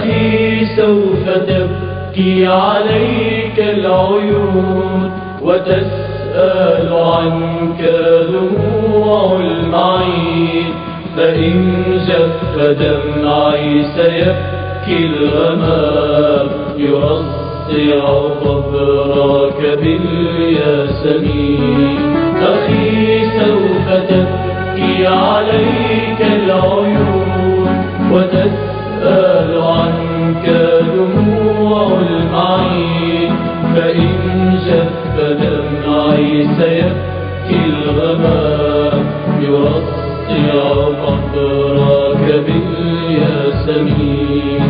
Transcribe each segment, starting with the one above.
أخي سوف تبكي عليك العيون وتسأل عنك دموع المعين، فإن جف دمعي سيبكي الغمام يرصع قبرك بالياسمين. أخي سوف تبكي عليك العيون وتسأل عنك دموع المعين، فإن جف دمعي سيبكي الغمام يرصع قبرك بالياسمين.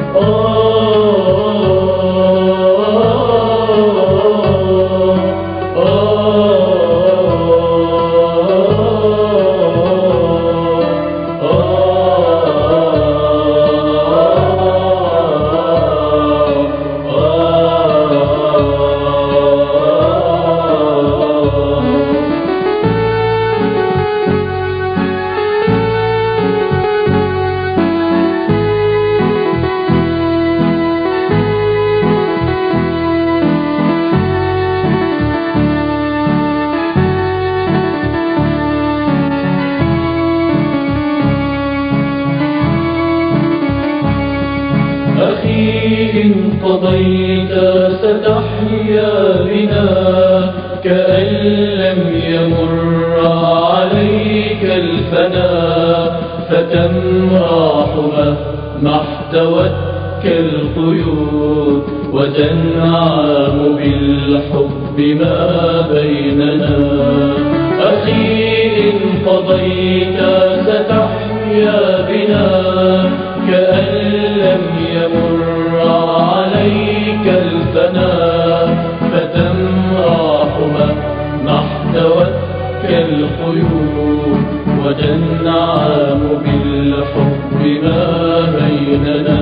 أخي إن قضيت ستحيا بنا كأن لم يمر عليك الفناء، فتمرح مهما احتوتك القيود وتنعم بالحب ما بيننا. أخي إن قضيت ستحيا بنا كأن لم يمر عليك الفناء، فتمرح مهما احتوتك القيود وتنعم بالحب ما بيننا.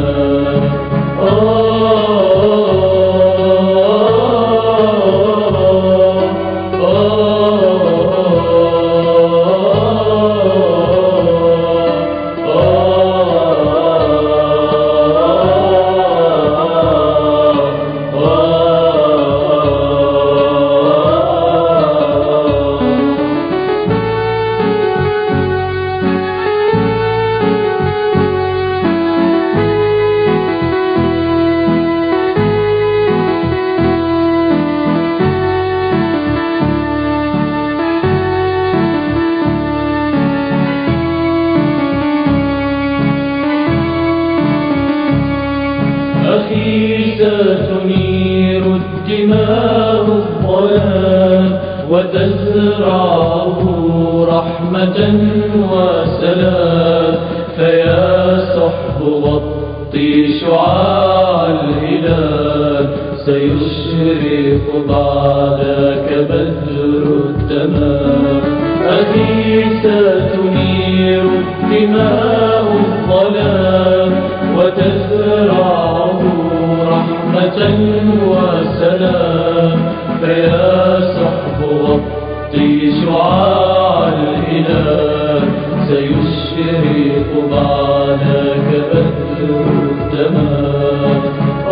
أخي ستنير الدماء الظلام وتزرعه رحمة وسلام، فيا صحب غطي شعاع الهلال سيشرق بعدك بدر التمام. أخي ستنير الدماء الظلام وتزرعه رحمة وسلام، فيا صحب غطي شعاع الهلال سيشرق بعدك بدر التمام.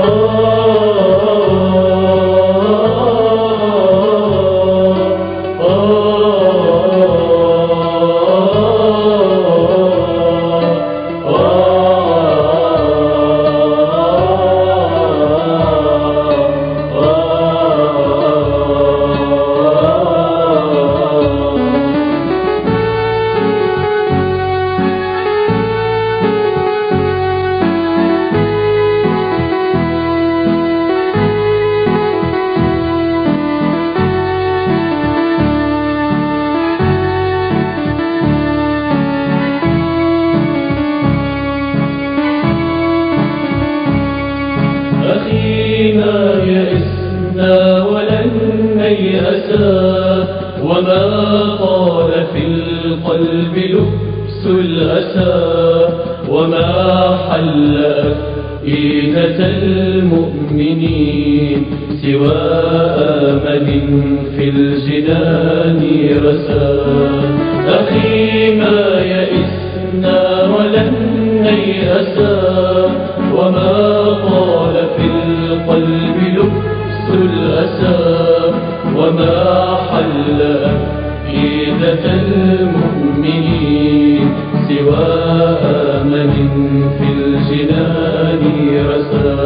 أخي ما يئسنا ولن نيأسا، وما طال في القلب لبس الأسى، وما حل أفئدة المؤمنين سوى آمل في الجنان رسى. أخي ما يئسنا ولن نيأسا وما طال في القلب لبس الأسى وما حل أفئدة المؤمنين سوى آمل في الجنان رسى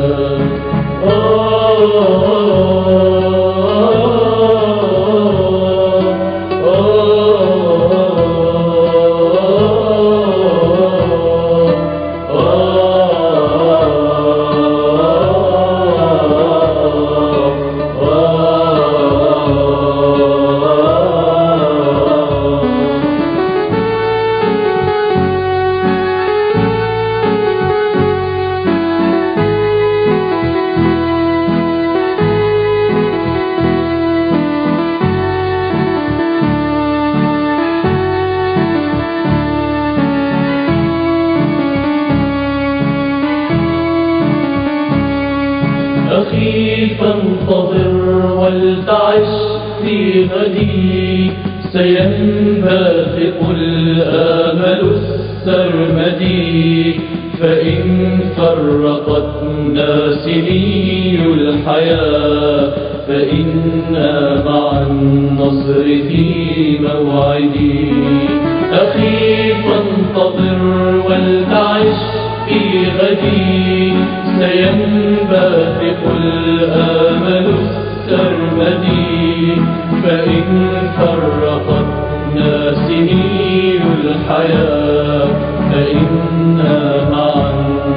أخي فانتظر ولتعش في غدي سينبثق الآمل السرمدي فإن فرقتنا سني الحياة فإنا مع النصر في موعدي أخي فانتظر ولتعش في غدي سينبثق الآمل السرمدي فإن فرقتنا سنين الحياة فإنا معا